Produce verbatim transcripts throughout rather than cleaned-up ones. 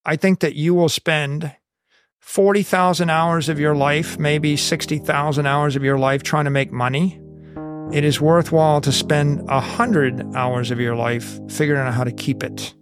I think that you will spend forty thousand hours of your life, maybe sixty thousand hours of your life trying to make money. It is worthwhile to spend one hundred hours of your life figuring out how to keep it.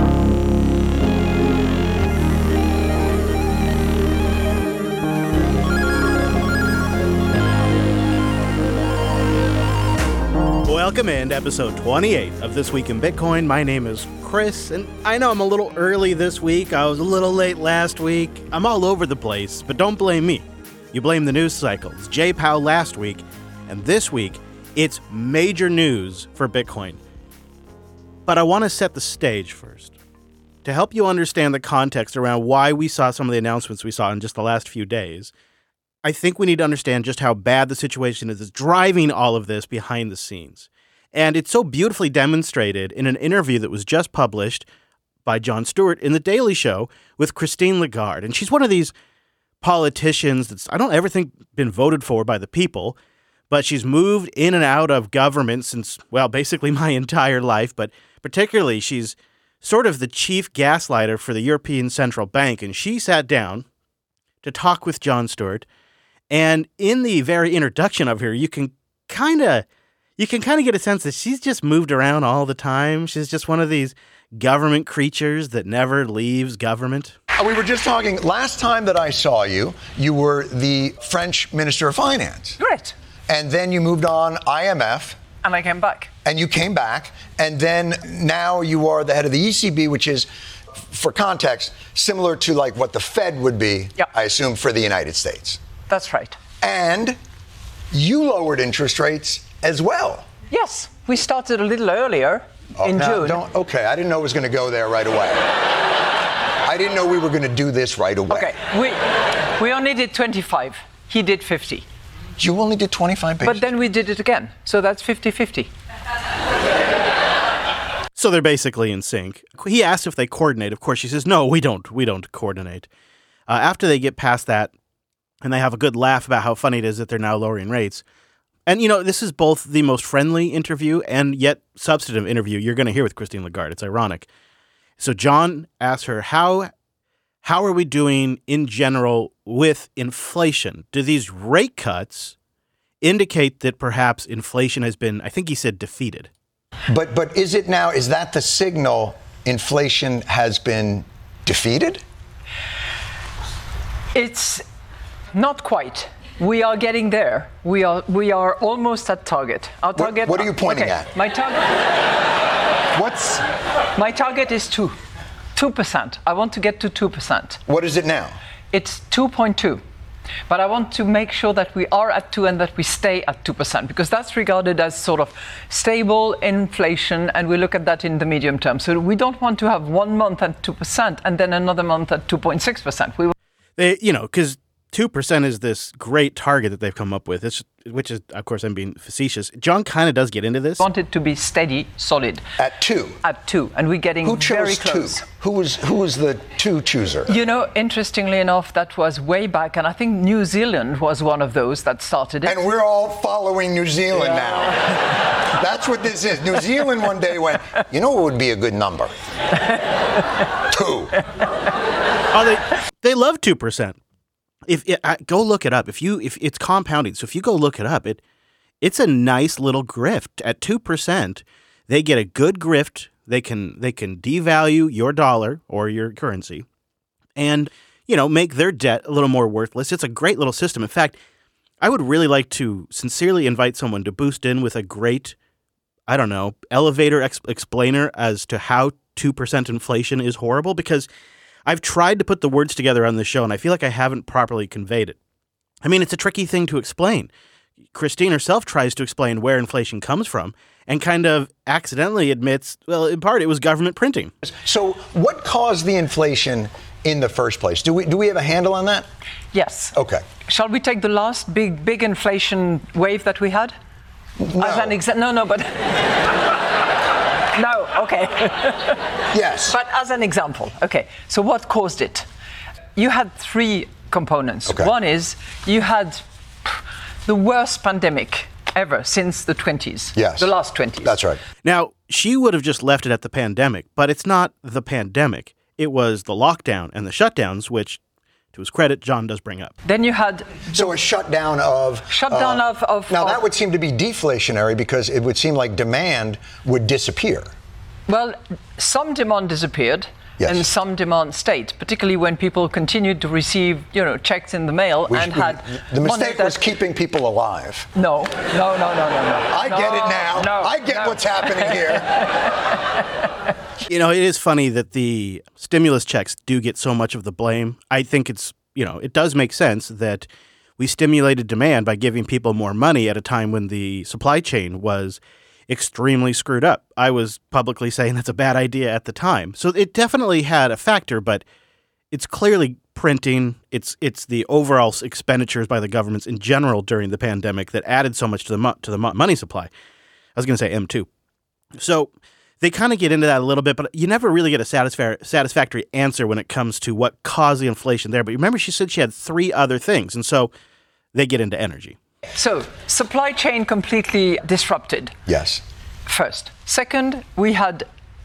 Welcome in to episode twenty-eight of This Week in Bitcoin. My name is Chris, and I know I'm a little early this week. I was a little late last week. I'm all over the place, but don't blame me. You blame the news cycles. Jay Powell last week, and this week, it's major news for Bitcoin. But I want to set the stage first. To help you understand the context around why we saw some of the announcements we saw in just the last few days, I think we need to understand just how bad the situation is that's driving all of this behind the scenes. And it's so beautifully demonstrated in an interview that was just published by Jon Stewart in The Daily Show with Christine Lagarde. And she's one of these politicians that's, I don't ever think, been voted for by the people, but she's moved in and out of government since, well, basically my entire life. But particularly, she's sort of the chief gaslighter for the European Central Bank. And she sat down to talk with Jon Stewart. And in the very introduction of her, you can kind of you can kind of get a sense that she's just moved around all the time. She's just one of these government creatures that never leaves government. We were just talking, last time that I saw you, you were the French Minister of Finance. Correct. And then you moved on I M F. And I came back. And you came back. And then now you are the head of the E C B, which is, for context, similar to like what the Fed would be, yep. I assume, for the United States. That's right. And you lowered interest rates as well. Yes, we started a little earlier oh, in now, June. Don't, okay, I didn't know it was going to go there right away. I didn't know we were going to do this right away. Okay, we we only did twenty-five. He did fifty. You only did twenty-five basis. But then we did it again, so that's fifty-fifty. So they're basically in sync. He asked if they coordinate. Of course, she says, no, we don't. We don't coordinate. Uh, after they get past that, and they have a good laugh about how funny it is that they're now lowering rates. And, you know, this is both the most friendly interview and yet substantive interview you're going to hear with Christine Lagarde. It's ironic. So Jon asked her, how how are we doing in general with inflation? Do these rate cuts indicate that perhaps inflation has been, I think he said, defeated? But but is it now, is that the signal inflation has been defeated? It's not quite. We are getting there. We are we are almost at target. Our target. What, what are you pointing okay, at? My target. What's my target is two, two percent. I want to get to two percent. What is it now? It's two point two, but I want to make sure that we are at two and that we stay at two percent because that's regarded as sort of stable inflation, and we look at that in the medium term. So we don't want to have one month at two percent and then another month at two point six percent. We They, you know, because two percent is this great target that they've come up with, it's, which is, of course, I'm being facetious. Jon kind of does get into this. Want it to be steady, solid. At two? At two, and we're getting who chose very close. Two? Who was, who was the two chooser? You know, interestingly enough, that was way back, and I think New Zealand was one of those that started it. And we're all following New Zealand yeah. now. That's what this is. New Zealand one day went, you know what would be a good number? Two. Oh, they they love two percent. If it, uh, go look it up. If you if it's compounding, so if you go look it up, it it's a nice little grift. At two percent, they get a good grift. They can they can devalue your dollar or your currency, and you know make their debt a little more worthless. It's a great little system. In fact, I would really like to sincerely invite someone to boost in with a great, I don't know, elevator ex- explainer as to how two percent inflation is horrible, because I've tried to put the words together on the show, and I feel like I haven't properly conveyed it. I mean, it's a tricky thing to explain. Christine herself tries to explain where inflation comes from and kind of accidentally admits, well, in part, it was government printing. So what caused the inflation in the first place? Do we do we have a handle on that? Yes. Okay. Shall we take the last big, big inflation wave that we had? No. As an exa- no, no, but... No, okay. Yes. But as an example, okay. So what caused it? You had three components. Okay. One is you had the worst pandemic ever since the twenties. Yes. The last twenties. That's right. Now, she would have just left it at the pandemic, but it's not the pandemic. It was the lockdown and the shutdowns, which, to his credit, John does bring up. Then you had So a shutdown of... shutdown uh, of, of... Now, of, that would seem to be deflationary because it would seem like demand would disappear. Well, some demand disappeared. Yes. And some demand stayed, particularly when people continued to receive, you know, checks in the mail We- and we- had the money mistake that- was keeping people alive. No, no, no, no, no, no. I no, get it now. No, I get no. what's happening here. You know, it is funny that the stimulus checks do get so much of the blame. I think it's, you know, it does make sense that we stimulated demand by giving people more money at a time when the supply chain was extremely screwed up. I was publicly saying that's a bad idea at the time. So it definitely had a factor, but it's clearly printing. It's it's the overall expenditures by the governments in general during the pandemic that added so much to the mo- to the mo- money supply. I was going to say M two. So they kind of get into that a little bit, but you never really get a satisfa- satisfactory answer when it comes to what caused the inflation there. But remember, she said she had three other things, and so they get into energy. So, supply chain completely disrupted. Yes. First. Second, we had,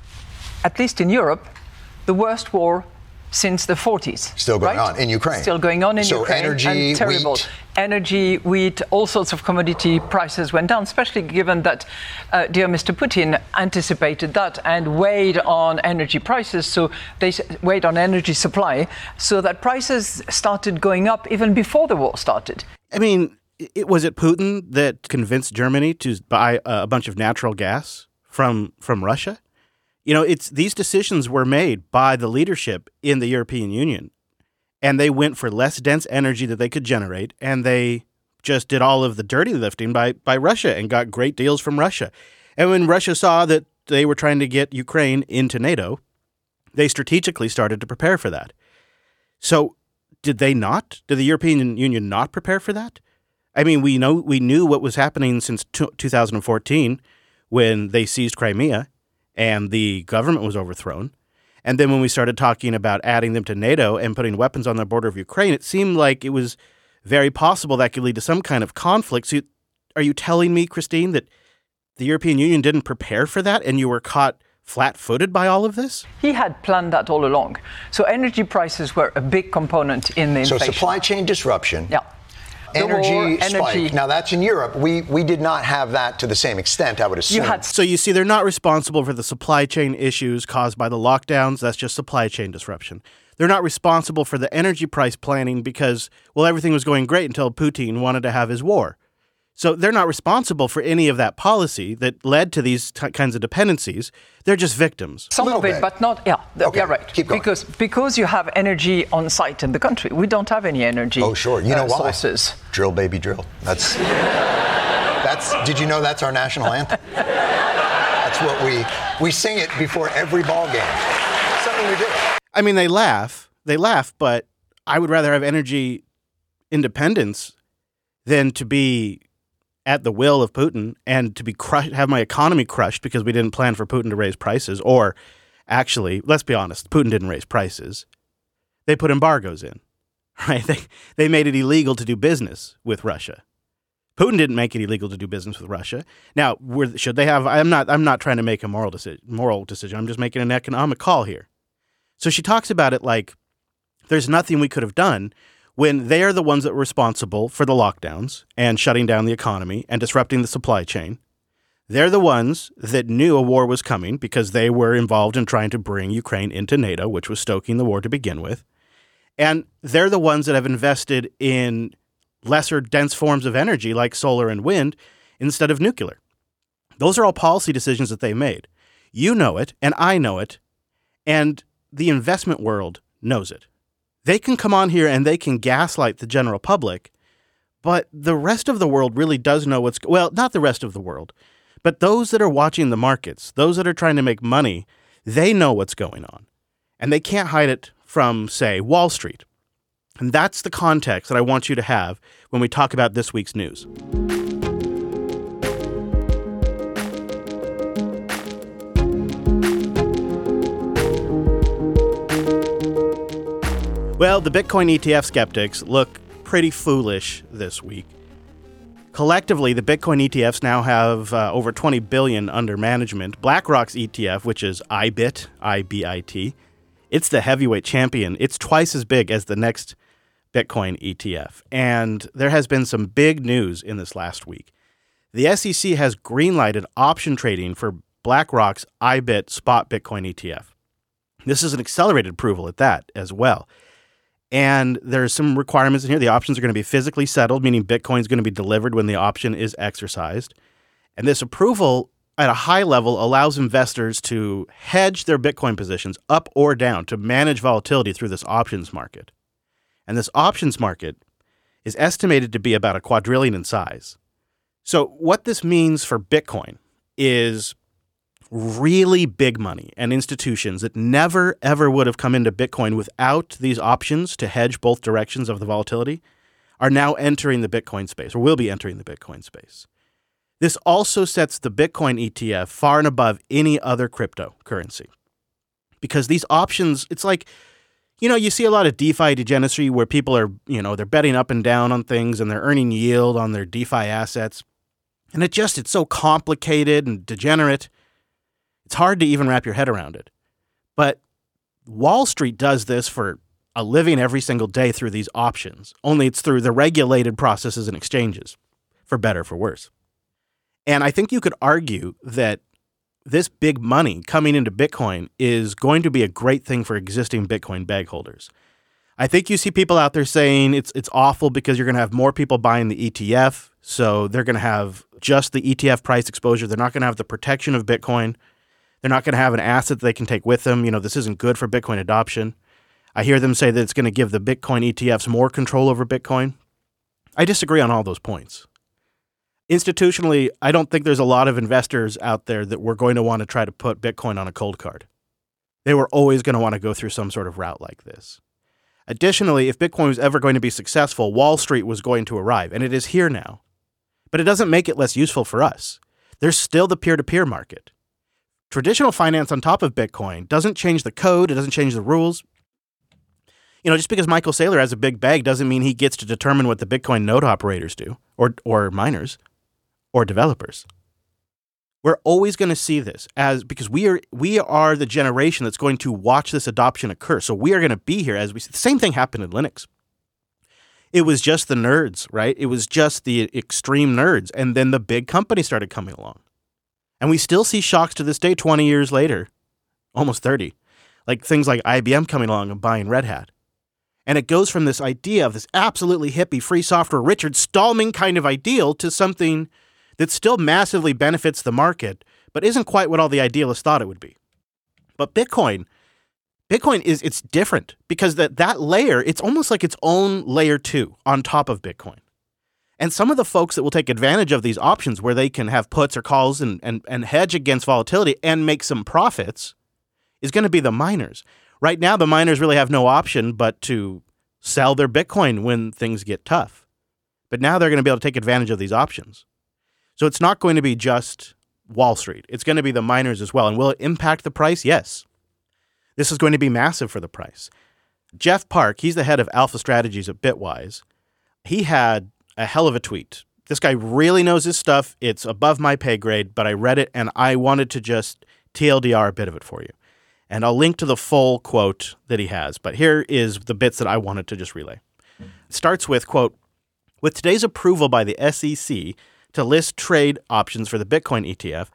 at least in Europe, the worst war since the forties. Still going right? on in Ukraine. Still going on in So Ukraine. energy, and terrible. wheat. Energy, wheat, all sorts of commodity prices went down, especially given that uh, dear Mister Putin anticipated that and weighed on energy prices. So they s- weighed on energy supply, so that prices started going up even before the war started. I mean, it, was it Putin that convinced Germany to buy a bunch of natural gas from from Russia? You know, it's these decisions were made by the leadership in the European Union, and they went for less dense energy that they could generate, and they just did all of the dirty lifting by by Russia and got great deals from Russia. And when Russia saw that they were trying to get Ukraine into NATO, they strategically started to prepare for that. So did they not? Did the European Union not prepare for that? I mean, we know we knew what was happening since two thousand fourteen when they seized Crimea and the government was overthrown. And then when we started talking about adding them to NATO and putting weapons on the border of Ukraine, it seemed like it was very possible that could lead to some kind of conflict. So are you telling me, Christine, that the European Union didn't prepare for that and you were caught flat-footed by all of this? He had planned that all along. So energy prices were a big component in the So inflation. supply chain disruption. Yeah. The Energy war, spike. energy- Now that's in Europe. We we did not have that to the same extent, I would assume. You had So you see, they're not responsible for the supply chain issues caused by the lockdowns. That's just supply chain disruption. They're not responsible for the energy price planning because, well, everything was going great until Putin wanted to have his war. So they're not responsible for any of that policy that led to these t- kinds of dependencies. They're just victims. some Little of it, bit. but not. Yeah, th- Okay, yeah, right. keep going. Because because you have energy on site in the country, we don't have any energy. Oh, sure. You know uh, why? sources. Drill, baby, drill. That's that's. Did you know that's our national anthem? That's what we we sing it before every ball game. Something we do. I mean, they laugh. They laugh, but I would rather have energy independence than to be at the will of Putin and to be crushed, have my economy crushed because we didn't plan for Putin to raise prices. Or actually, let's be honest, Putin didn't raise prices. They put embargoes in, right? They, they made it illegal to do business with Russia. Putin didn't make it illegal to do business with Russia. Now, were, should they have? I'm not. I'm not trying to make a moral decision. Moral decision. I'm just making an economic call here. So she talks about it like there's nothing we could have done when they are the ones that were responsible for the lockdowns and shutting down the economy and disrupting the supply chain. They're the ones that knew a war was coming because they were involved in trying to bring Ukraine into NATO, which was stoking the war to begin with. And they're the ones that have invested in lesser dense forms of energy like solar and wind instead of nuclear. Those are all policy decisions that they made. You know it, and I know it, and the investment world knows it. They can come on here and they can gaslight the general public, but the rest of the world really does know what's, well, not the rest of the world, but those that are watching the markets, those that are trying to make money, they know what's going on. And they can't hide it from, say, Wall Street. And that's the context that I want you to have when we talk about this week's news. Well, the Bitcoin E T F skeptics look pretty foolish this week. Collectively, the Bitcoin E T Fs now have uh, over twenty billion dollars under management. BlackRock's E T F, which is I B I T, I B I T, It's the heavyweight champion. It's twice as big as the next Bitcoin E T F. And there has been some big news in this last week. The S E C has greenlighted option trading for BlackRock's I B I T spot Bitcoin E T F. This is an accelerated approval at that as well. And there's some requirements in here. The options are going to be physically settled, meaning Bitcoin is going to be delivered when the option is exercised. And this approval at a high level allows investors to hedge their Bitcoin positions up or down to manage volatility through this options market. And this options market is estimated to be about a quadrillion in size. So what this means for Bitcoin is really big money and institutions that never, ever would have come into Bitcoin without these options to hedge both directions of the volatility are now entering the Bitcoin space, or will be entering the Bitcoin space. This also sets the Bitcoin E T F far and above any other cryptocurrency. Because these options, it's like, you know, you see a lot of DeFi degeneracy where people are, you know, they're betting up and down on things and they're earning yield on their DeFi assets. And it just, it's so complicated and degenerate. It's hard to even wrap your head around it. But Wall Street does this for a living every single day through these options, only it's through the regulated processes and exchanges, for better or for worse. And I think you could argue that this big money coming into Bitcoin is going to be a great thing for existing Bitcoin bag holders. I think you see people out there saying it's it's awful because you're going to have more people buying the E T F, so they're going to have just the E T F price exposure. They're not going to have the protection of Bitcoin. They're not going to have an asset that they can take with them. You know, this isn't good for Bitcoin adoption. I hear them say that it's going to give the Bitcoin E T Fs more control over Bitcoin. I disagree on all those points. Institutionally, I don't think there's a lot of investors out there that were going to want to try to put Bitcoin on a cold card. They were always going to want to go through some sort of route like this. Additionally, if Bitcoin was ever going to be successful, Wall Street was going to arrive, and it is here now. But it doesn't make it less useful for us. There's still the peer-to-peer market. Traditional finance on top of Bitcoin doesn't change the code. It doesn't change the rules. You know, just because Michael Saylor has a big bag doesn't mean he gets to determine what the Bitcoin node operators do, or or miners, or developers. We're always going to see this as because we are we are the generation that's going to watch this adoption occur. So we are going to be here as we see. The same thing happened in Linux. It was just the nerds, right? It was just the extreme nerds, and then the big companies started coming along. And we still see shocks to this day, twenty years later, almost thirty, like things like I B M coming along and buying Red Hat. And it goes from this idea of this absolutely hippie free software Richard Stallman kind of ideal to something that still massively benefits the market, but isn't quite what all the idealists thought it would be. But Bitcoin, Bitcoin is, it's different because that, that layer, it's almost like its own layer two on top of Bitcoin. And some of the folks that will take advantage of these options where they can have puts or calls and, and, and hedge against volatility and make some profits is going to be the miners. Right now, the miners really have no option but to sell their Bitcoin when things get tough. But now they're going to be able to take advantage of these options. So it's not going to be just Wall Street. It's going to be the miners as well. And will it impact the price? Yes. This is going to be massive for the price. Jeff Park, he's the head of Alpha Strategies at Bitwise. He had a hell of a tweet. This guy really knows his stuff. It's above my pay grade, but I read it and I wanted to just T L D R a bit of it for you. And I'll link to the full quote that he has. But here is the bits that I wanted to just relay. It starts with, quote, "With today's approval by the S E C to list trade options for the Bitcoin E T F,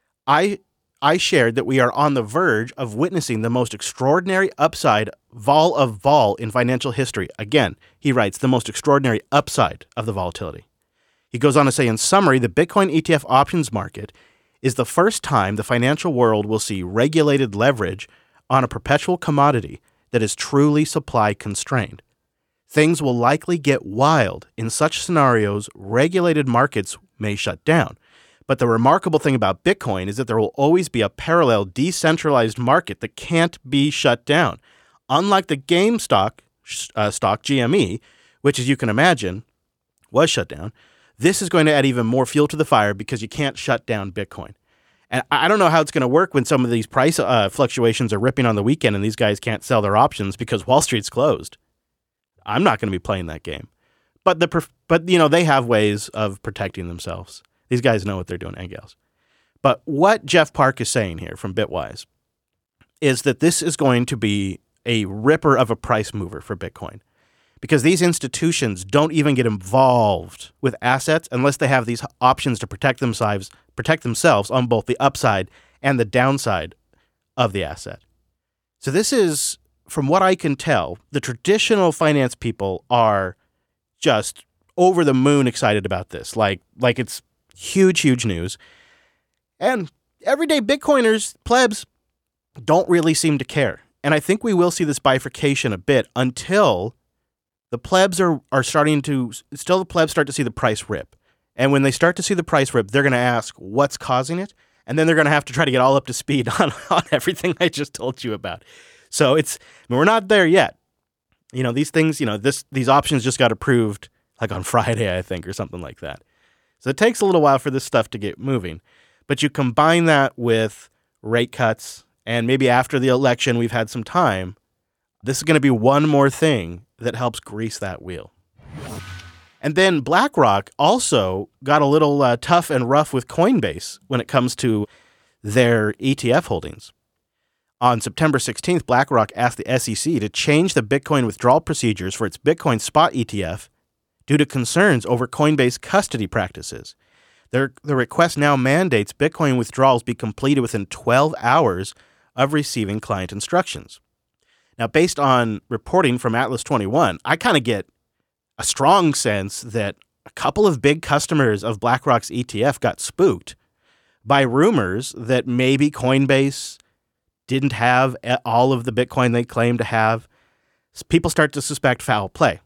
I I shared that we are on the verge of witnessing the most extraordinary upside vol of vol in financial history." Again, he writes, the most extraordinary upside of the volatility. He goes on to say, in summary, the Bitcoin E T F options market is the first time the financial world will see regulated leverage on a perpetual commodity that is truly supply constrained. Things will likely get wild. In such scenarios, regulated markets may shut down. But the remarkable thing about Bitcoin is that there will always be a parallel decentralized market that can't be shut down. Unlike the GameStop uh, stock G M E, which, as you can imagine, was shut down, this is going to add even more fuel to the fire because you can't shut down Bitcoin. And I don't know how it's going to work when some of these price uh, fluctuations are ripping on the weekend and these guys can't sell their options because Wall Street's closed. I'm not going to be playing that game. But the but you know they have ways of protecting themselves. These guys know what they're doing, and gals. But what Jeff Park is saying here from Bitwise is that this is going to be a ripper of a price mover for Bitcoin, because these institutions don't even get involved with assets unless they have these options to protect themselves, protect themselves on both the upside and the downside of the asset. So this is, from what I can tell, the traditional finance people are just over the moon excited about this, like like it's huge, huge news. And everyday Bitcoiners, plebs, don't really seem to care. And I think we will see this bifurcation a bit until the plebs are, are starting to, still the plebs start to see the price rip. And when they start to see the price rip, they're going to ask what's causing it. And then they're going to have to try to get all up to speed on, on everything I just told you about. So it's, I mean, we're not there yet. You know, these things, you know, this these options just got approved like on Friday, I think, or something like that. So it takes a little while for this stuff to get moving. But you combine that with rate cuts, and maybe after the election we've had some time, this is going to be one more thing that helps grease that wheel. And then BlackRock also got a little uh, tough and rough with Coinbase when it comes to their E T F holdings. On September sixteenth, BlackRock asked the S E C to change the Bitcoin withdrawal procedures for its Bitcoin spot E T F due to concerns over Coinbase custody practices. Their, the request now mandates Bitcoin withdrawals be completed within twelve hours of receiving client instructions. Now, based on reporting from Atlas twenty-one, I kind of get a strong sense that a couple of big customers of BlackRock's E T F got spooked by rumors that maybe Coinbase didn't have all of the Bitcoin they claimed to have. People start to suspect foul play.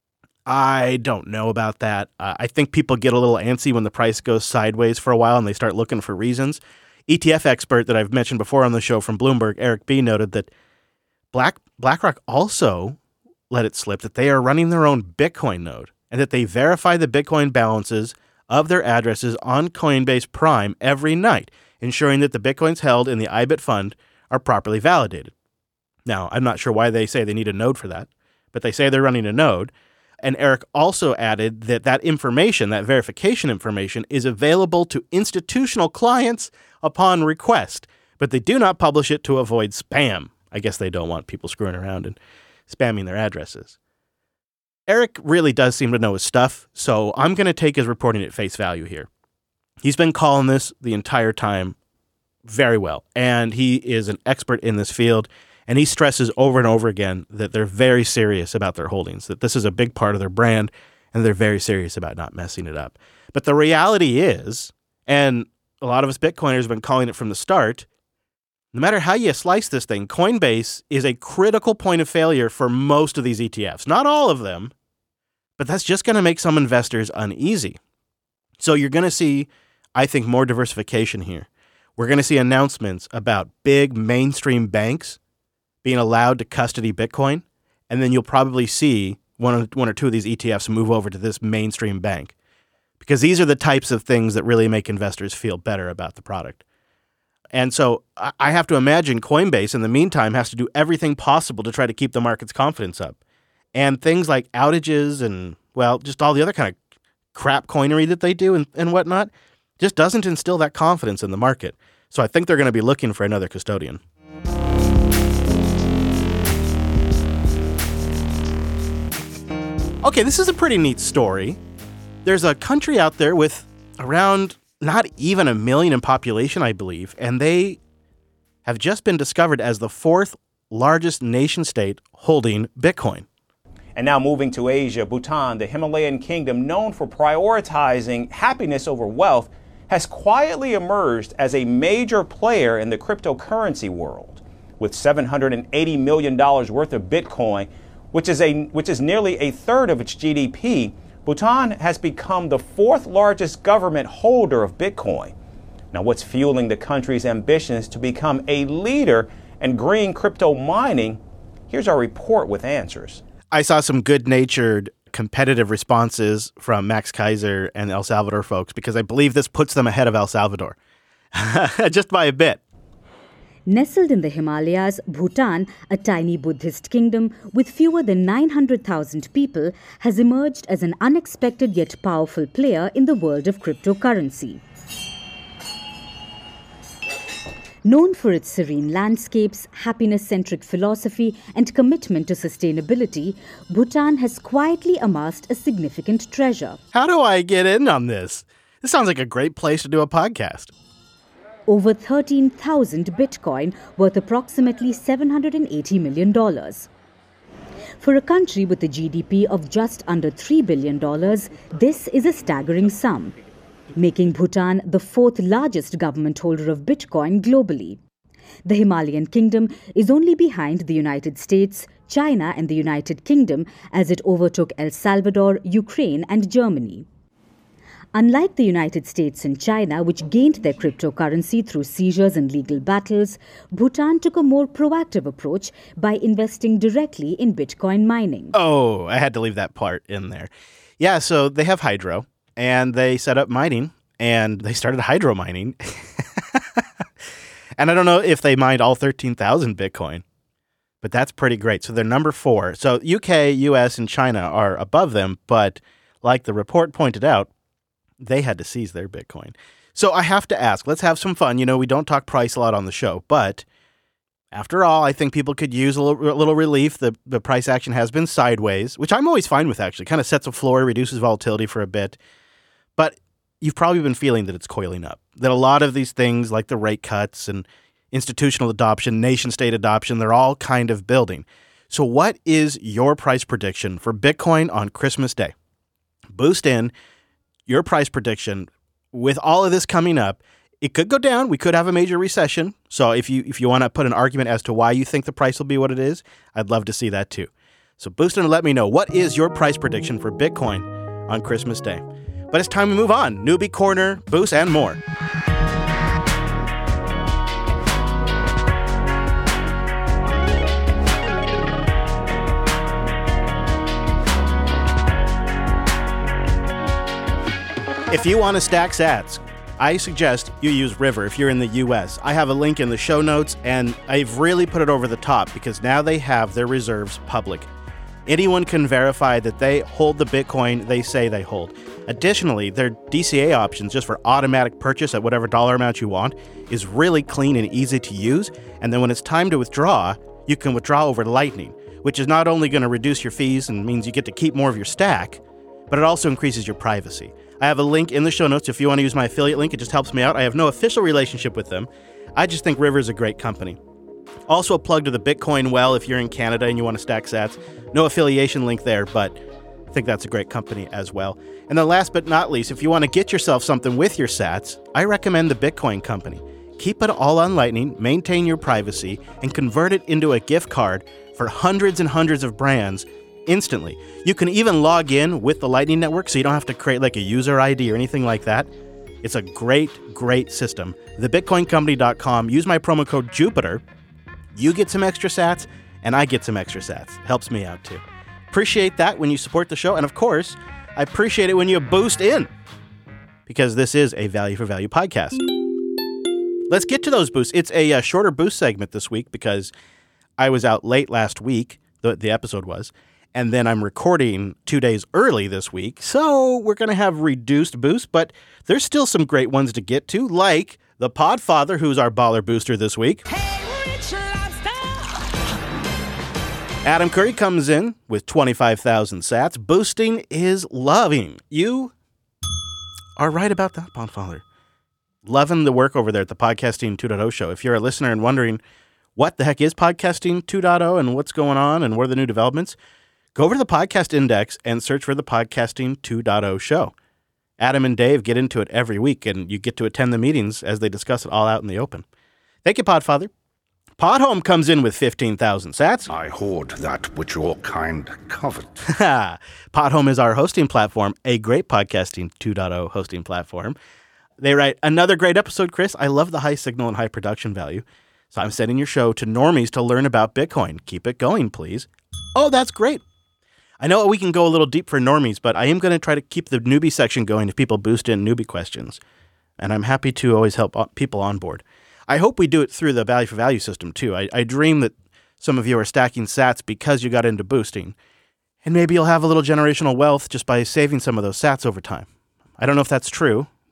I don't know about that. Uh, I think people get a little antsy when the price goes sideways for a while and they start looking for reasons. E T F expert that I've mentioned before on the show from Bloomberg, Eric B., noted that Black BlackRock also let it slip that they are running their own Bitcoin node and that they verify the Bitcoin balances of their addresses on Coinbase Prime every night, ensuring that the Bitcoins held in the I B I T fund are properly validated. Now, I'm not sure why they say they need a node for that, but they say they're running a node. And Eric also added that that information, that verification information, is available to institutional clients upon request, but they do not publish it to avoid spam. I guess they don't want people screwing around and spamming their addresses. Eric really does seem to know his stuff, so I'm going to take his reporting at face value here. He's been calling this the entire time very well, and he is an expert in this field, and he stresses over and over again that they're very serious about their holdings, that this is a big part of their brand, and they're very serious about not messing it up. But the reality is, and a lot of us Bitcoiners have been calling it from the start, no matter how you slice this thing, Coinbase is a critical point of failure for most of these E T Fs. Not all of them, but that's just going to make some investors uneasy. So you're going to see, I think, more diversification here. We're going to see announcements about big mainstream banks being allowed to custody Bitcoin, and then you'll probably see one or, one or two of these E T Fs move over to this mainstream bank, because these are the types of things that really make investors feel better about the product. And so I have to imagine Coinbase, in the meantime, has to do everything possible to try to keep the market's confidence up. And things like outages and, well, just all the other kind of crap coinery that they do and, and whatnot just doesn't instill that confidence in the market. So I think they're going to be looking for another custodian. Okay, this is a pretty neat story. There's a country out there with around not even a million in population, I believe, and they have just been discovered as the fourth largest nation state holding Bitcoin. And now moving to Asia, Bhutan, the Himalayan kingdom known for prioritizing happiness over wealth, has quietly emerged as a major player in the cryptocurrency world. With seven hundred eighty million dollars worth of Bitcoin, which is a which is nearly a third of its G D P, Bhutan has become the fourth largest government holder of Bitcoin. Now, what's fueling the country's ambitions to become a leader in green crypto mining? Here's our report with answers. I saw some good-natured competitive responses from Max Kaiser and El Salvador folks, because I believe this puts them ahead of El Salvador, just by a bit. Nestled in the Himalayas, Bhutan, a tiny Buddhist kingdom with fewer than nine hundred thousand people, has emerged as an unexpected yet powerful player in the world of cryptocurrency. Known for its serene landscapes, happiness-centric philosophy, and commitment to sustainability, Bhutan has quietly amassed a significant treasure. How do I get in on this? This sounds like a great place to do a podcast. Over thirteen thousand Bitcoin, worth approximately seven hundred eighty million dollars. For a country with a G D P of just under three billion dollars, this is a staggering sum, making Bhutan the fourth largest government holder of Bitcoin globally. The Himalayan kingdom is only behind the United States, China, and the United Kingdom as it overtook El Salvador, Ukraine, and Germany. Unlike the United States and China, which gained their cryptocurrency through seizures and legal battles, Bhutan took a more proactive approach by investing directly in Bitcoin mining. Oh, I had to leave that part in there. Yeah, so they have hydro, and they set up mining, and they started hydro mining. And I don't know if they mined all thirteen thousand Bitcoin, but that's pretty great. So they're number four. So U K, U S, and China are above them, but like the report pointed out, they had to seize their Bitcoin. So I have to ask, let's have some fun. You know, we don't talk price a lot on the show, but after all, I think people could use a little, a little relief. The, the price action has been sideways, which I'm always fine with, actually. Kind of sets a floor, reduces volatility for a bit. But you've probably been feeling that it's coiling up, that a lot of these things like the rate cuts and institutional adoption, nation-state adoption, they're all kind of building. So what is your price prediction for Bitcoin on Christmas Day? Boost in your price prediction. With all of this coming up, it could go down. We could have a major recession. So if you if you want to put an argument as to why you think the price will be what it is, I'd love to see that too. So boost in and let me know, what is your price prediction for Bitcoin on Christmas Day? But it's time to move on. Newbie Corner, Boost, and more. If you want to stack sats, I suggest you use River if you're in the U S. I have a link in the show notes, and I've really put it over the top because now they have their reserves public. Anyone can verify that they hold the Bitcoin they say they hold. Additionally, their D C A options, just for automatic purchase at whatever dollar amount you want, is really clean and easy to use. And then when it's time to withdraw, you can withdraw over Lightning, which is not only going to reduce your fees and means you get to keep more of your stack, but it also increases your privacy. I have a link in the show notes if you want to use my affiliate link. It just helps me out. I have no official relationship with them. I just think River is a great company. Also a plug to the Bitcoin Well if you're in Canada and you want to stack sats. No affiliation link there, but I think that's a great company as well. And then last but not least, if you want to get yourself something with your sats, I recommend the Bitcoin Company. Keep it all on Lightning, maintain your privacy, and convert it into a gift card for hundreds and hundreds of brands instantly. You can even log in with the Lightning Network, so you don't have to create like a user I D or anything like that. It's a great, great system. the bitcoin company dot com. Use my promo code Jupiter. You get some extra sats, and I get some extra sats. Helps me out too. Appreciate that when you support the show, and of course, I appreciate it when you boost in, because this is a value for value podcast. Let's get to those boosts. It's a, a shorter boost segment this week because I was out late last week, the, the episode was, and then I'm recording two days early this week. So we're going to have reduced boosts, but there's still some great ones to get to, like the Podfather, who's our baller booster this week. Hey, Rich Lobster! Adam Curry comes in with twenty-five thousand sats. Boosting is loving. You are right about that, Podfather. Loving the work over there at the Podcasting two point oh show. If you're a listener and wondering what the heck is Podcasting two point oh and what's going on and what are the new developments, go over to the Podcast Index and search for the Podcasting two point oh show. Adam and Dave get into it every week, and you get to attend the meetings as they discuss it all out in the open. Thank you, Podfather. Podhome comes in with fifteen thousand sats. I hoard that which your kind covet. Podhome is our hosting platform, a great Podcasting two point oh hosting platform. They write, another great episode, Chris. I love the high signal and high production value. So I'm sending your show to normies to learn about Bitcoin. Keep it going, please. Oh, that's great. I know we can go a little deep for normies, but I am going to try to keep the newbie section going if people boost in newbie questions. And I'm happy to always help people on board. I hope we do it through the value for value system, too. I, I dream that some of you are stacking sats because you got into boosting. And maybe you'll have a little generational wealth just by saving some of those sats over time. I don't know if that's true.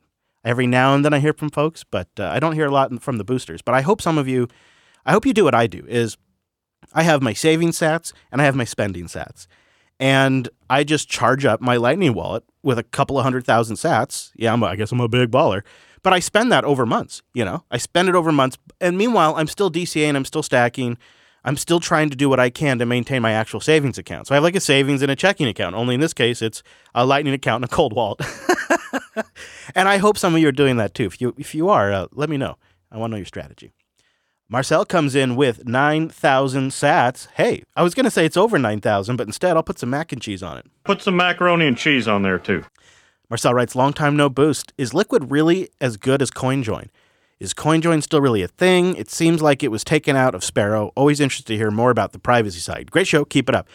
Every now and then I hear from folks, but uh, I don't hear a lot from the boosters. But I hope some of you, I hope you do what I do, is I have my savings sats and I have my spending sats. And I just charge up my Lightning wallet with a couple of hundred thousand sats. Yeah, I'm a, I guess I'm a big baller. But I spend that over months, you know. I spend it over months. And meanwhile, I'm still DCAing, I'm still stacking. I'm still trying to do what I can to maintain my actual savings account. So I have like a savings and a checking account. Only in this case, it's a Lightning account and a cold wallet. And I hope some of you are doing that too. If you if you are, uh, let me know. I want to know your strategy. Marcel comes in with nine thousand sats. Hey, I was going to say it's over nine thousand, but instead I'll put some mac and cheese on it. Put some macaroni and cheese on there too. Marcel writes, long time no boost. Is Liquid really as good as CoinJoin? Is CoinJoin still really a thing? It seems like it was taken out of Sparrow. Always interested to hear more about the privacy side. Great show. Keep it up.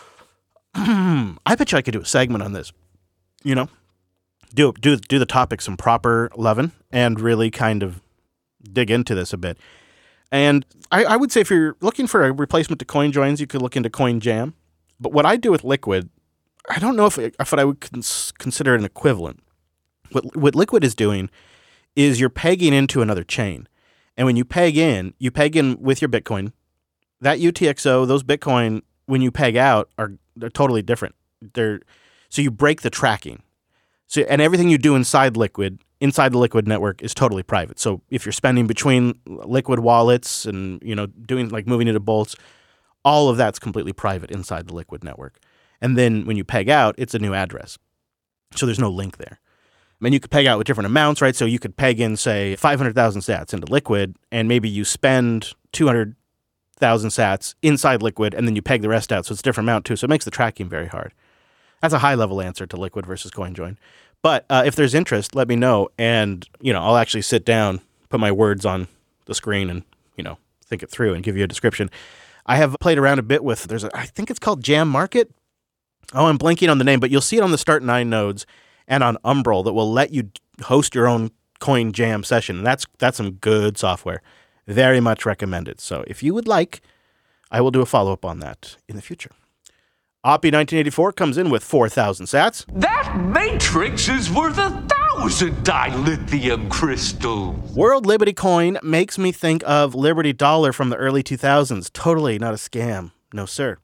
I bet you I could do a segment on this. You know, do do do the topic some proper lovin' and really kind of dig into this a bit. And I, I would say if you're looking for a replacement to CoinJoins, you could look into CoinJam. But what I do with Liquid, I don't know if, it, if I would cons- consider it an equivalent. What, what Liquid is doing is you're pegging into another chain. And when you peg in, you peg in with your Bitcoin. That U T X O, those Bitcoin, when you peg out, are they're totally different. They're so you break the tracking. So and everything you do inside Liquid, inside the Liquid network, is totally private. So if you're spending between Liquid wallets and you know doing like moving into bolts, all of that's completely private inside the Liquid network. And then when you peg out, it's a new address. So there's no link there. I mean, you could peg out with different amounts, right? So you could peg in, say, five hundred thousand sats into Liquid, and maybe you spend two hundred thousand sats inside Liquid, and then you peg the rest out. So it's a different amount, too. So it makes the tracking very hard. That's a high-level answer to Liquid versus CoinJoin. But uh, if there's interest, let me know, and, you know, I'll actually sit down, put my words on the screen, and, you know, think it through and give you a description. I have played around a bit with, there's a, I think it's called Jam Market. Oh, I'm blanking on the name, but you'll see it on the Start nine nodes and on Umbrel that will let you host your own Coin Jam session. And that's that's some good software. Very much recommended. So if you would like, I will do a follow-up on that in the future. Oppie nineteen eighty-four comes in with four thousand sats. That matrix is worth a thousand dilithium crystals. World Liberty Coin makes me think of Liberty Dollar from the early two thousands. Totally not a scam. No, sir.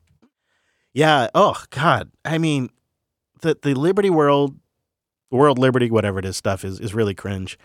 Yeah, oh, God. I mean, the, the Liberty World, World Liberty, whatever it is, stuff is, is really cringe.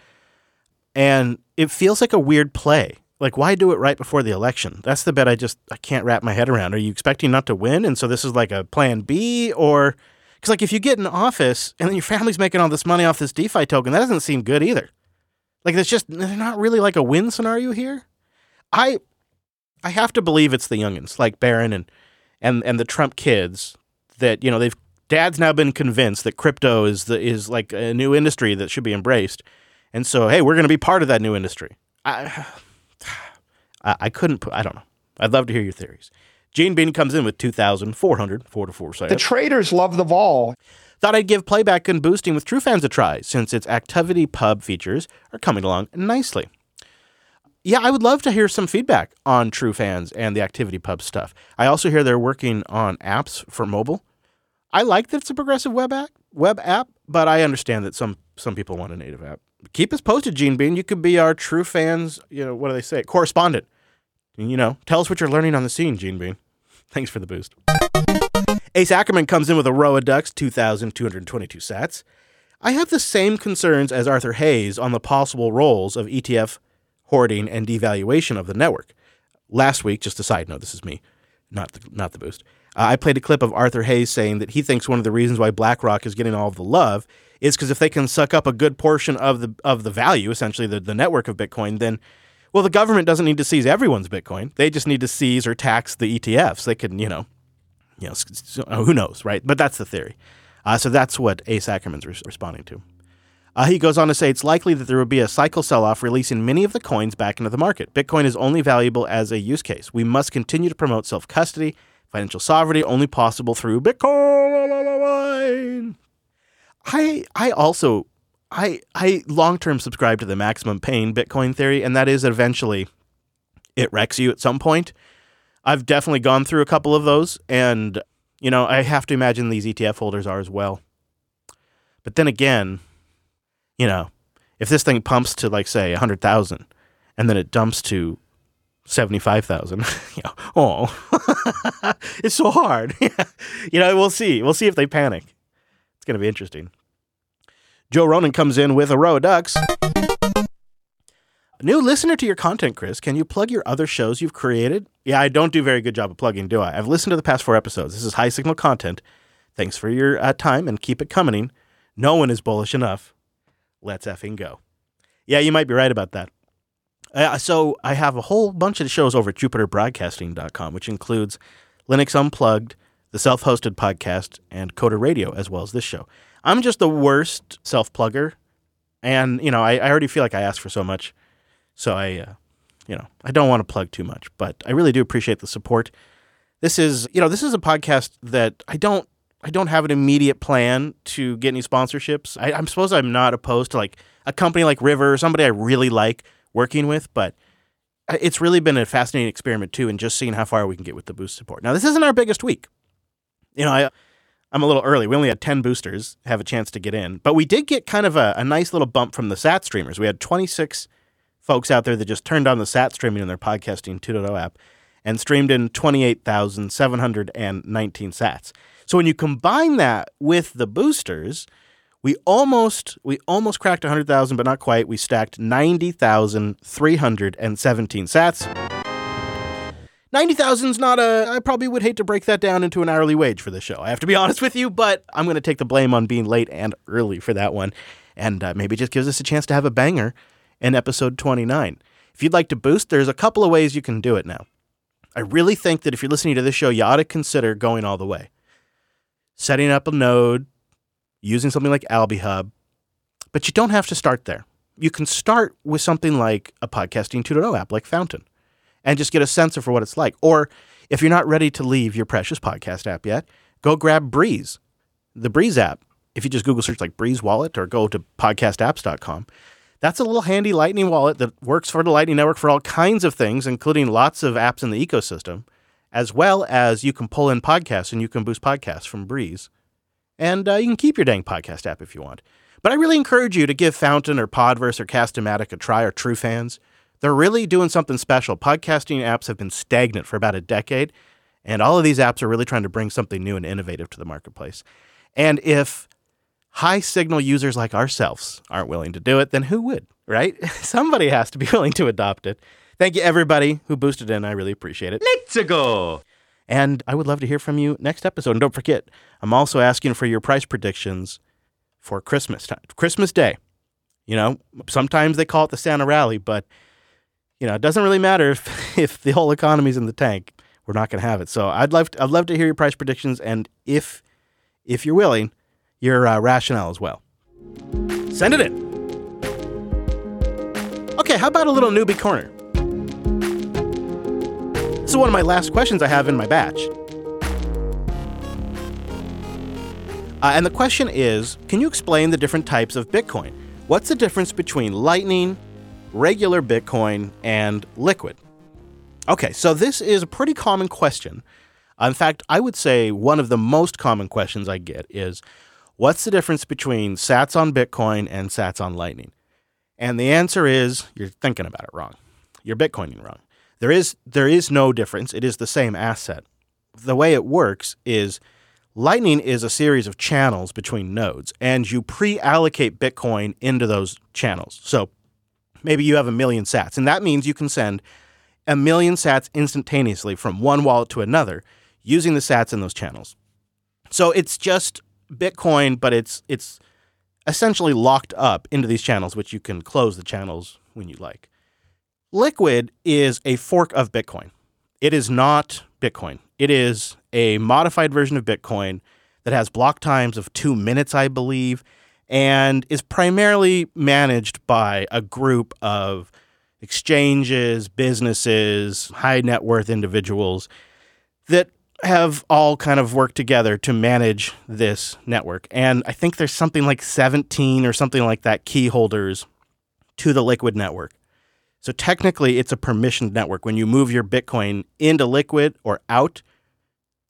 And it feels like a weird play. Like, why do it right before the election? That's the bit I just, I can't wrap my head around. Are you expecting not to win? And so this is like a plan B? Or, because like if you get in office and then your family's making all this money off this DeFi token, that doesn't seem good either. Like, it's just, they're not really like a win scenario here. I I have to believe it's the youngins, like Barron and, and, and the Trump kids, that, you know, they've, dad's now been convinced that crypto is the is like a new industry that should be embraced. And so, hey, we're going to be part of that new industry. I... I couldn't put, I don't know. I'd love to hear your theories. Gene Bean comes in with two thousand four hundred forty-four sats. The traders love the vol. Thought I'd give playback and boosting with TrueFans a try, since its Activity Pub features are coming along nicely. Yeah, I would love to hear some feedback on TrueFans and the Activity Pub stuff. I also hear they're working on apps for mobile. I like that it's a progressive web app, web app, but I understand that some, some people want a native app. Keep us posted, Gene Bean. You could be our TrueFans, you know, what do they say, correspondent. You know, tell us what you're learning on the scene, Gene Bean. Thanks for the boost. Ace Ackerman comes in with a row of ducks, two thousand two hundred twenty-two sats. I have the same concerns as Arthur Hayes on the possible roles of E T F hoarding and devaluation of the network. Last week, just a side note, this is me, not the, not the boost. Uh, I played a clip of Arthur Hayes saying that he thinks one of the reasons why BlackRock is getting all of the love is because if they can suck up a good portion of the of the value, essentially the, the network of Bitcoin, then, well, the government doesn't need to seize everyone's Bitcoin. They just need to seize or tax the E T Fs. They can, you know, you know, who knows, right? But that's the theory. Uh, so that's what Ace Ackerman's re- responding to. Uh, he goes on to say it's likely that there will be a cycle sell-off releasing many of the coins back into the market. Bitcoin is only valuable as a use case. We must continue to promote self-custody, financial sovereignty, only possible through Bitcoin. I I also I I long-term subscribe to the maximum pain Bitcoin theory, and that is that eventually it wrecks you at some point. I've definitely gone through a couple of those, and you know, I have to imagine these E T F holders are as well. But then again, you know, if this thing pumps to, like, say, one hundred thousand and then it dumps to seventy-five thousand, you know, oh, it's so hard. You know, we'll see. We'll see if they panic. It's going to be interesting. Joe Ronan comes in with a row of ducks. New listener to your content, Chris. Can you plug your other shows you've created? Yeah, I don't do a very good job of plugging, do I? I've listened to the past four episodes. This is high signal content. Thanks for your uh, time and keep it coming. No one is bullish enough. Let's effing go. Yeah, you might be right about that. Uh, so I have a whole bunch of shows over at Jupiter Broadcasting dot com, which includes Linux Unplugged, the self-hosted podcast, and Coder Radio, as well as this show. I'm just the worst self-plugger, and, you know, I, I already feel like I ask for so much, so I, uh, you know, I don't want to plug too much, but I really do appreciate the support. This is, you know, this is a podcast that I don't, I don't have an immediate plan to get any sponsorships. I, I'm suppose I'm not opposed to, like, a company like River or somebody I really like working with, but it's really been a fascinating experiment, too, in just seeing how far we can get with the boost support. Now, this isn't our biggest week. You know, I, I'm a little early. We only had ten boosters have a chance to get in, but we did get kind of a, a nice little bump from the sat streamers. We had twenty-six folks out there that just turned on the sat streaming in their Podcasting two point oh app and streamed in twenty-eight thousand seven hundred nineteen sats. So when you combine that with the boosters, we almost we almost cracked one hundred thousand, but not quite. We stacked ninety thousand three hundred seventeen sats. ninety thousand is not a... I probably would hate to break that down into an hourly wage for this show. I have to be honest with you, but I'm going to take the blame on being late and early for that one. And uh, maybe it just gives us a chance to have a banger in episode twenty-nine. If you'd like to boost, there's a couple of ways you can do it now. I really think that if you're listening to this show, you ought to consider going all the way. Setting up a node, using something like AlbiHub, but you don't have to start there. You can start with something like a Podcasting two point oh app like Fountain and just get a sense for what it's like. Or if you're not ready to leave your precious podcast app yet, go grab Breeze, the Breeze app. If you just Google search like Breeze Wallet or go to podcast apps dot com, that's a little handy Lightning wallet that works for the Lightning Network for all kinds of things, including lots of apps in the ecosystem, as well as you can pull in podcasts and you can boost podcasts from Breeze. And uh, you can keep your dang podcast app if you want. But I really encourage you to give Fountain or Podverse or Cast-O-Matic a try, or TrueFans. They're really doing something special. Podcasting apps have been stagnant for about a decade, and all of these apps are really trying to bring something new and innovative to the marketplace. And if high-signal users like ourselves aren't willing to do it, then who would, right? Somebody has to be willing to adopt it. Thank you, everybody who boosted in. I really appreciate it. Let's go! And I would love to hear from you next episode. And don't forget, I'm also asking for your price predictions for Christmas time, Christmas Day. You know, sometimes they call it the Santa Rally, but, you know, it doesn't really matter if, if the whole economy's in the tank. We're not going to have it. So I'd love to, I'd love to hear your price predictions, and if if you're willing, your uh, rationale as well. Send it in. Okay, how about a little newbie corner? This is one of my last questions I have in my batch. Uh, and the question is, can you explain the different types of Bitcoin? What's the difference between Lightning, regular Bitcoin, and Liquid? Okay, so this is a pretty common question. Uh, in fact, I would say one of the most common questions I get is, what's the difference between sats on Bitcoin and sats on Lightning? And the answer is, you're thinking about it wrong. You're Bitcoining wrong. There is there is no difference. It is the same asset. The way it works is Lightning is a series of channels between nodes, and you pre-allocate Bitcoin into those channels. So maybe you have a million sats, and that means you can send a million sats instantaneously from one wallet to another using the sats in those channels. So it's just Bitcoin, but it's it's essentially locked up into these channels, which you can close the channels when you like. Liquid is a fork of Bitcoin. It is not Bitcoin. It is a modified version of Bitcoin that has block times of two minutes, I believe, and is primarily managed by a group of exchanges, businesses, high net worth individuals that have all kind of worked together to manage this network. And I think there's something like seventeen or something like that key holders to the Liquid network. So technically, it's a permissioned network. When you move your Bitcoin into Liquid or out,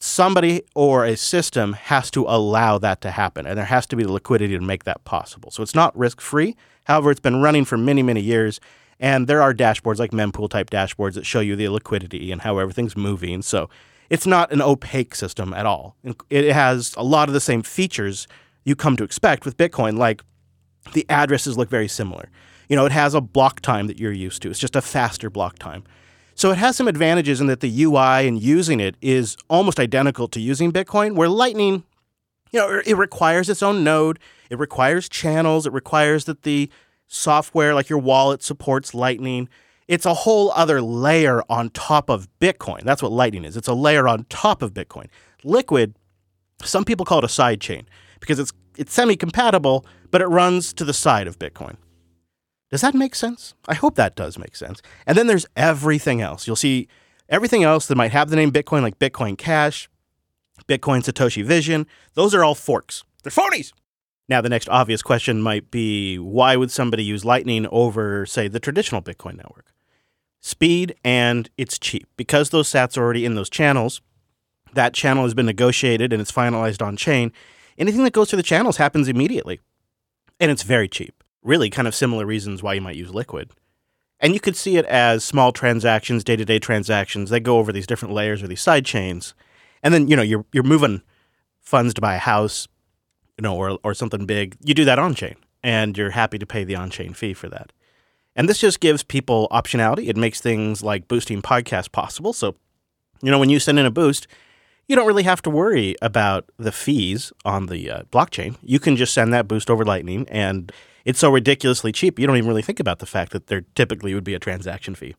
somebody or a system has to allow that to happen, and there has to be the liquidity to make that possible. So it's not risk-free. However, it's been running for many, many years, and there are dashboards like mempool-type dashboards that show you the liquidity and how everything's moving. So it's not an opaque system at all. It has a lot of the same features you come to expect with Bitcoin, like the addresses look very similar. You know, it has a block time that you're used to. It's just a faster block time. So it has some advantages in that the U I and using it is almost identical to using Bitcoin, where Lightning, you know, it requires its own node. It requires channels. It requires that the software, like your wallet, supports Lightning. It's a whole other layer on top of Bitcoin. That's what Lightning is. It's a layer on top of Bitcoin. Liquid, some people call it a side chain because it's it's semi-compatible, but it runs to the side of Bitcoin. Does that make sense? I hope that does make sense. And then there's everything else. You'll see everything else that might have the name Bitcoin, like Bitcoin Cash, Bitcoin Satoshi Vision. Those are all forks. They're phonies. Now, the next obvious question might be, why would somebody use Lightning over, say, the traditional Bitcoin network? Speed, and it's cheap. Because those sats are already in those channels, that channel has been negotiated and it's finalized on chain. Anything that goes through the channels happens immediately. And it's very cheap. Really kind of similar reasons why you might use Liquid. And you could see it as small transactions, day-to-day transactions. They go over these different layers or these side chains. And then, you know, you're you're moving funds to buy a house, you know, or or something big. You do that on-chain, and you're happy to pay the on-chain fee for that. And this just gives people optionality. It makes things like boosting podcasts possible. So, you know, when you send in a boost, you don't really have to worry about the fees on the uh, blockchain. You can just send that boost over Lightning, and it's so ridiculously cheap, you don't even really think about the fact that there typically would be a transaction fee.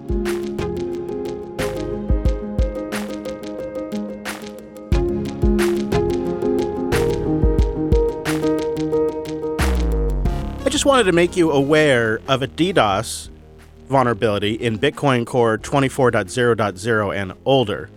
I just wanted to make you aware of a DDoS vulnerability in Bitcoin Core twenty-four point zero point zero and older.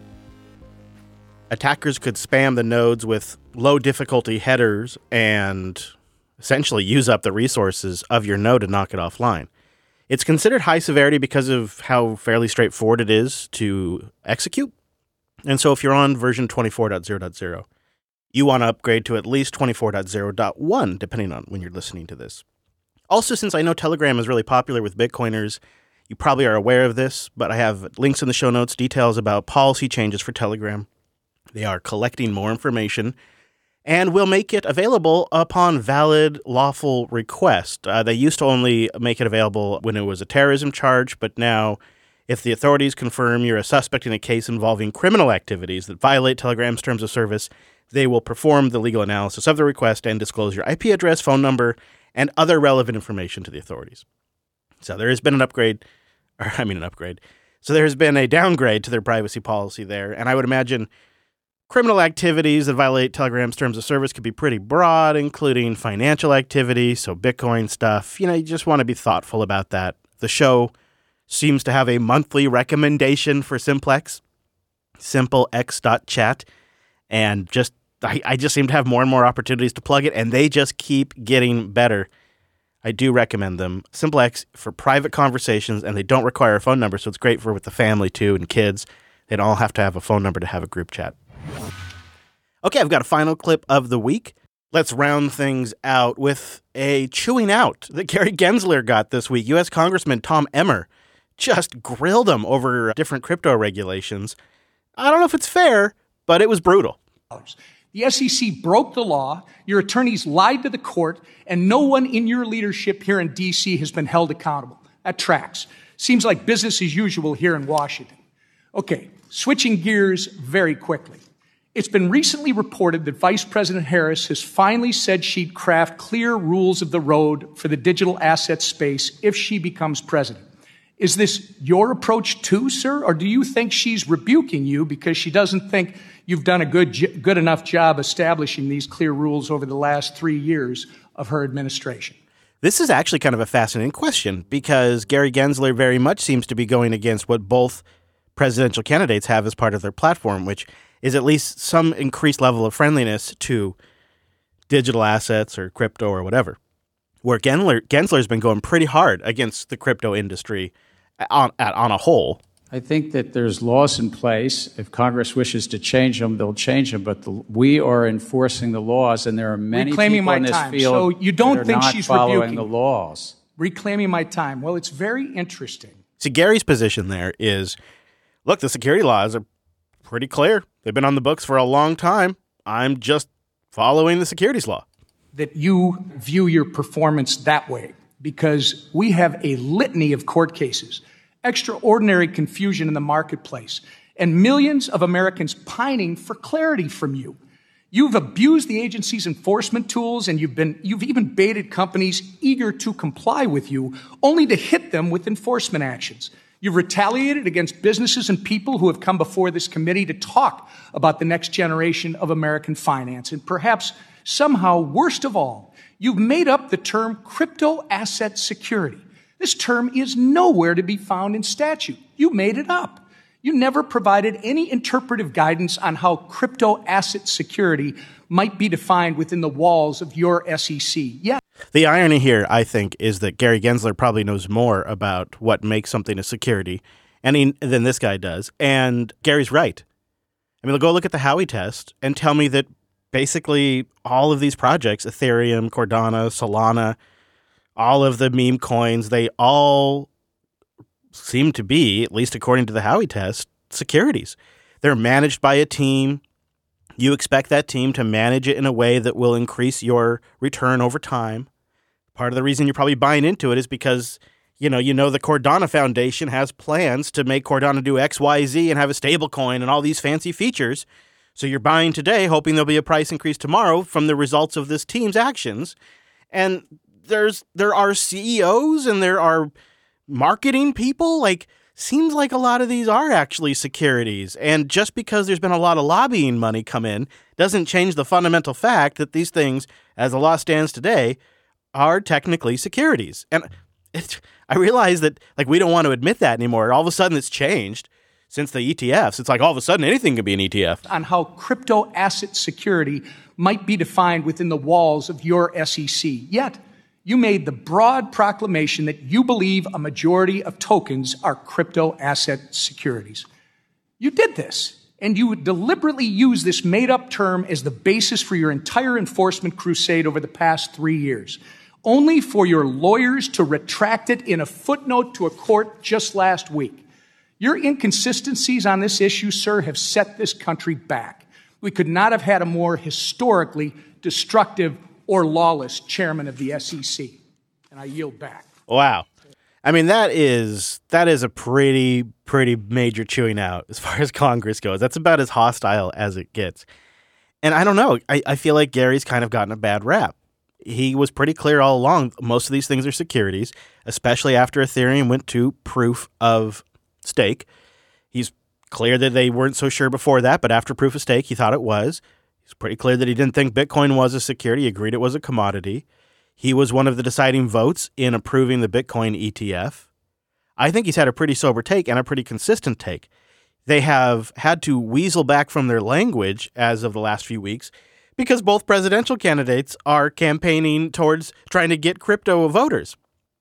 Attackers could spam the nodes with low difficulty headers and essentially use up the resources of your node and knock it offline. It's considered high severity because of how fairly straightforward it is to execute. And so if you're on version twenty-four point zero point zero, you want to upgrade to at least twenty-four point zero point one, depending on when you're listening to this. Also, since I know Telegram is really popular with Bitcoiners, you probably are aware of this, but I have links in the show notes, details about policy changes for Telegram. They are collecting more information and will make it available upon valid, lawful request. Uh, they used to only make it available when it was a terrorism charge, but now, if the authorities confirm you're a suspect in a case involving criminal activities that violate Telegram's terms of service, they will perform the legal analysis of the request and disclose your I P address, phone number, and other relevant information to the authorities. So there has been an upgrade, or I mean an upgrade. So there has been a downgrade to their privacy policy there, and I would imagine criminal activities that violate Telegram's terms of service could be pretty broad, including financial activity, so Bitcoin stuff. You know, you just want to be thoughtful about that. The show seems to have a monthly recommendation for Simplex, simplex dot chat, and just I, I just seem to have more and more opportunities to plug it, and they just keep getting better. I do recommend them. Simplex for private conversations, and they don't require a phone number, so it's great for with the family, too, and kids. They don't all have to have a phone number to have a group chat. Okay, I've got a final clip of the week. Let's round things out with a chewing out that Gary Gensler got this week. U S Congressman Tom Emmer just grilled him over different crypto regulations. I don't know if it's fair, but it was brutal. The S E C broke the law, your attorneys lied to the court, and no one in your leadership here in D C has been held accountable. That tracks. Seems like business as usual here in Washington. Okay, switching gears very quickly. It's been recently reported that Vice President Harris has finally said she'd craft clear rules of the road for the digital asset space if she becomes president. Is this your approach too, sir? Or do you think she's rebuking you because she doesn't think you've done a good, good enough job establishing these clear rules over the last three years of her administration? This is actually kind of a fascinating question because Gary Gensler very much seems to be going against what both presidential candidates have as part of their platform, which is at least some increased level of friendliness to digital assets or crypto or whatever. Where Gensler, Gensler's been going pretty hard against the crypto industry on, on a whole. I think that there's laws in place. If Congress wishes to change them, they'll change them. But the, we are enforcing the laws, and there are many Reclaiming people my in this time. field So you don't that are think not she's following rebuking. the laws. Reclaiming my time. Well, it's very interesting. See, Gary's position there is, look, the security laws are pretty clear. They've been on the books for a long time. I'm just following the securities law. That you view your performance that way, because we have a litany of court cases, extraordinary confusion in the marketplace, and millions of Americans pining for clarity from you. You've abused the agency's enforcement tools, and you've been, you've even baited companies eager to comply with you, only to hit them with enforcement actions. You've retaliated against businesses and people who have come before this committee to talk about the next generation of American finance. And perhaps somehow, worst of all, you've made up the term crypto asset security. This term is nowhere to be found in statute. You made it up. You never provided any interpretive guidance on how crypto asset security might be defined within the walls of your S E C. Yeah. The irony here, I think, is that Gary Gensler probably knows more about what makes something a security and he, than this guy does. And Gary's right. I mean, go look at the Howey test and tell me that basically all of these projects, Ethereum, Cardano, Solana, all of the meme coins, they all seem to be, at least according to the Howey test, securities. They're managed by a team. You expect that team to manage it in a way that will increase your return over time. Part of the reason you're probably buying into it is because, you know, you know the Cardano Foundation has plans to make Cardano do X, Y, Z and have a stable coin and all these fancy features. So you're buying today, hoping there'll be a price increase tomorrow from the results of this team's actions. And there's there are C E Os and there are marketing people. Like, seems like a lot of these are actually securities. And just because there's been a lot of lobbying money come in doesn't change the fundamental fact that these things, as the law stands today, are technically securities. And it, I realize that, like, we don't want to admit that anymore. All of a sudden it's changed since the E T Fs. It's like all of a sudden anything can be an E T F. On how crypto asset security might be defined within the walls of your S E C. Yet, you made the broad proclamation that you believe a majority of tokens are crypto asset securities. You did this, and you deliberately used this made-up term as the basis for your entire enforcement crusade over the past three years, only for your lawyers to retract it in a footnote to a court just last week. Your inconsistencies on this issue, sir, have set this country back. We could not have had a more historically destructive or lawless chairman of the S E C. And I yield back. Wow. I mean, that is that is a pretty, pretty major chewing out as far as Congress goes. That's about as hostile as it gets. And I don't know. I, I feel like Gary's kind of gotten a bad rap. He was pretty clear all along. Most of these things are securities, especially after Ethereum went to proof of stake. He's clear that they weren't so sure before that, but after proof of stake, he thought it was. He's pretty clear that he didn't think Bitcoin was a security. He agreed it was a commodity. He was one of the deciding votes in approving the Bitcoin E T F. I think he's had a pretty sober take and a pretty consistent take. They have had to weasel back from their language as of the last few weeks because both presidential candidates are campaigning towards trying to get crypto voters.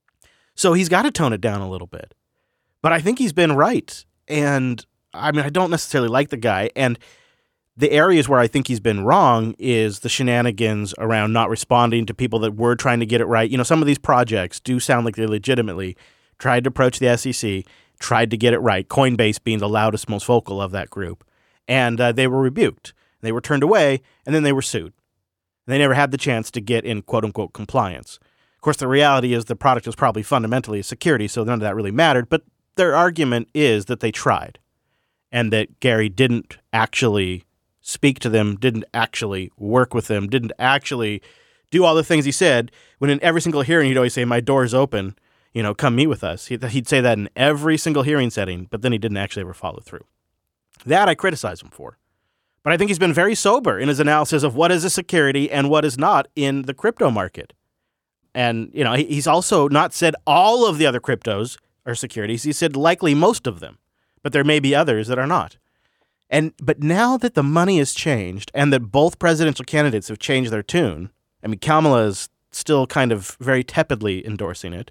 So he's got to tone it down a little bit. But I think he's been right. And I mean, I don't necessarily like the guy. And the areas where I think he's been wrong is the shenanigans around not responding to people that were trying to get it right. You know, some of these projects do sound like they legitimately tried to approach the S E C, tried to get it right, Coinbase being the loudest, most vocal of that group. And uh, they were rebuked. They were turned away, and then they were sued. They never had the chance to get in quote-unquote compliance. Of course, the reality is the product was probably fundamentally a security, so none of that really mattered. But their argument is that they tried and that Gary didn't actually speak to them, didn't actually work with them, didn't actually do all the things he said, when in every single hearing he'd always say, my door's open, you know, come meet with us. He'd, he'd say that in every single hearing setting, but then he didn't actually ever follow through. That I criticize him for. But I think he's been very sober in his analysis of what is a security and what is not in the crypto market. And, you know, he's also not said all of the other cryptos are securities. He said likely most of them, but there may be others that are not. And but now that the money has changed and that both presidential candidates have changed their tune, I mean, Kamala is still kind of very tepidly endorsing it,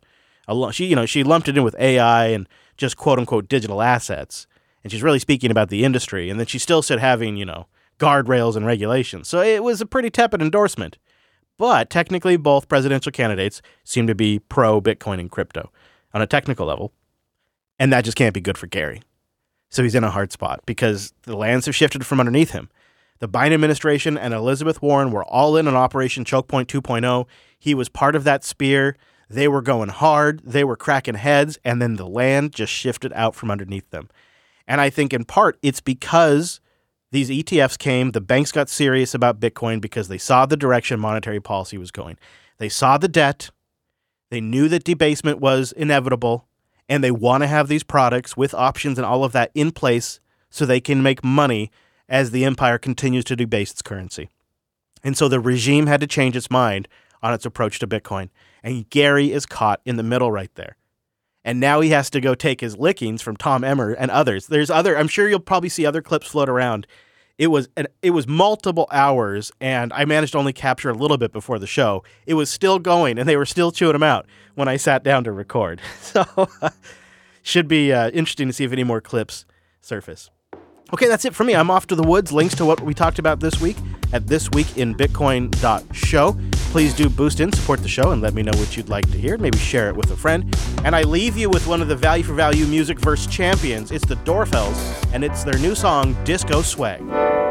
a, she, you know, she lumped it in with A I and just quote unquote digital assets. And she's really speaking about the industry. And then she still said having, you know, guardrails and regulations. So it was a pretty tepid endorsement. But technically, both presidential candidates seem to be pro-Bitcoin and crypto on a technical level. And that just can't be good for Gary. So he's in a hard spot because the lands have shifted from underneath him. The Biden administration and Elizabeth Warren were all in on Operation Choke Point two point oh. He was part of that spear. They were going hard. They were cracking heads. And then the land just shifted out from underneath them. And I think in part it's because these E T Fs came, the banks got serious about Bitcoin because they saw the direction monetary policy was going. They saw the debt. They knew that debasement was inevitable. And they want to have these products with options and all of that in place so they can make money as the empire continues to debase its currency. And so the regime had to change its mind on its approach to Bitcoin. And Gary is caught in the middle right there. And now he has to go take his lickings from Tom Emmer and others. There's other, I'm sure you'll probably see other clips float around. It was it was multiple hours, and I managed to only capture a little bit before the show. It was still going, and they were still chewing them out when I sat down to record. So should be uh, interesting to see if any more clips surface. Okay, that's it for me. I'm off to the woods. Links to what we talked about this week at this week in bitcoin dot show. Please do boost in, support the show, and let me know what you'd like to hear. Maybe share it with a friend. And I leave you with one of the Value for Value Music Verse champions. It's the Dorfells, and it's their new song, Disco Swag.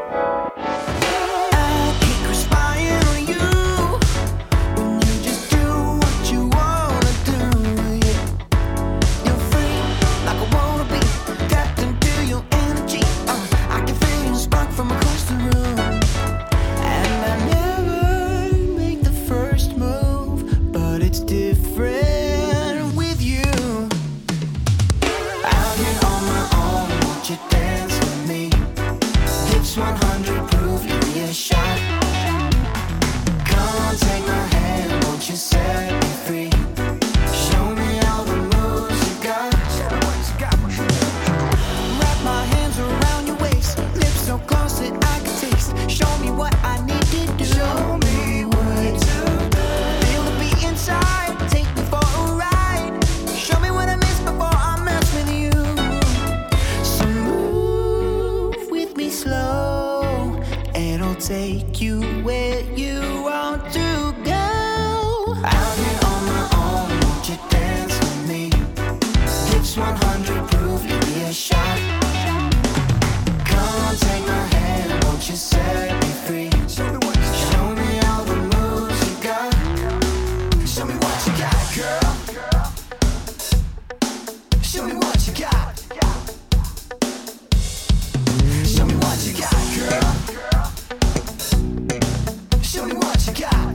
Take you where you want to go. Out here on my own, won't you dance with me? Hips one hundred proof, give me a shot. Come on, take my hand, won't you set me free? Show me all the moves you got. Show me what you got, girl. Show me what you got. Show me what you got, girl. Show me what you got.